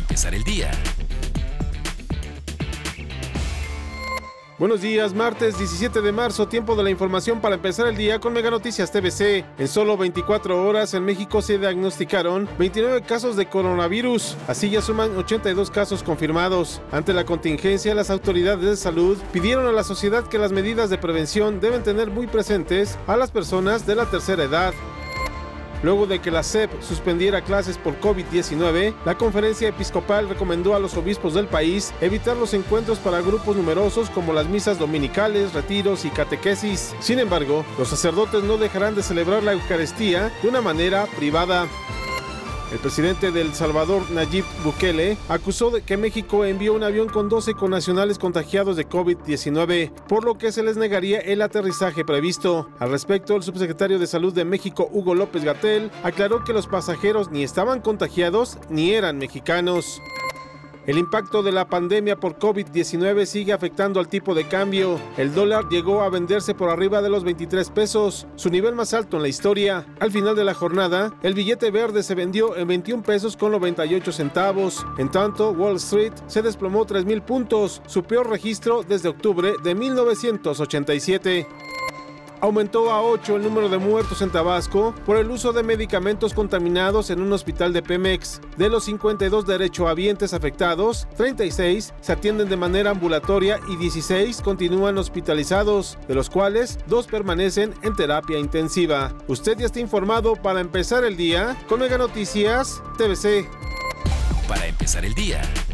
empezar el día. Buenos días, martes 17 de marzo, tiempo de la información para empezar el día con Mega Noticias TVC. En solo 24 horas en México se diagnosticaron 29 casos de coronavirus, así ya suman 82 casos confirmados. Ante la contingencia, las autoridades de salud pidieron a la sociedad que las medidas de prevención deben tener muy presentes a las personas de la tercera edad. Luego de que la SEP suspendiera clases por COVID-19, la Conferencia Episcopal recomendó a los obispos del país evitar los encuentros para grupos numerosos como las misas dominicales, retiros y catequesis. Sin embargo, los sacerdotes no dejarán de celebrar la Eucaristía de una manera privada. El presidente de El Salvador, Nayib Bukele, acusó de que México envió un avión con 12 connacionales contagiados de COVID-19, por lo que se les negaría el aterrizaje previsto. Al respecto, el subsecretario de Salud de México, Hugo López-Gatell, aclaró que los pasajeros ni estaban contagiados ni eran mexicanos. El impacto de la pandemia por COVID-19 sigue afectando al tipo de cambio. El dólar llegó a venderse por arriba de los 23 pesos, su nivel más alto en la historia. Al final de la jornada, el billete verde se vendió en 21 pesos con 98 centavos. En tanto, Wall Street se desplomó 3,000 puntos, su peor registro desde octubre de 1987. Aumentó a 8 el número de muertos en Tabasco por el uso de medicamentos contaminados en un hospital de Pemex. De los 52 derechohabientes afectados, 36 se atienden de manera ambulatoria y 16 continúan hospitalizados, de los cuales 2 permanecen en terapia intensiva. Usted ya está informado para empezar el día con Mega Noticias TVC. Para empezar el día.